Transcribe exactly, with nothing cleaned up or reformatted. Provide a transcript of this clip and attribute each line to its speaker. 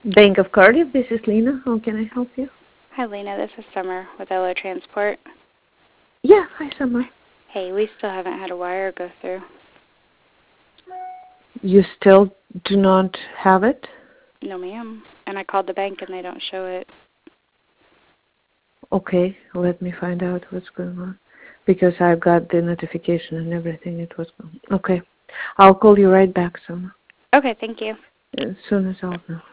Speaker 1: Bank of Cardiff, this is Lena. How can I help you?
Speaker 2: Hi, Lena. This is Summer with Elo Transport.
Speaker 1: Yeah, hi, Summer.
Speaker 2: Hey, we still haven't had a wire go through.
Speaker 1: You still do not have it?
Speaker 2: No, ma'am. And I called the bank and they don't show it.
Speaker 1: Okay, let me find out what's going on. Because I've got the notification and everything. It was okay. I'll call you right back, Summer.
Speaker 2: Okay, thank you.
Speaker 1: As soon as I'll know.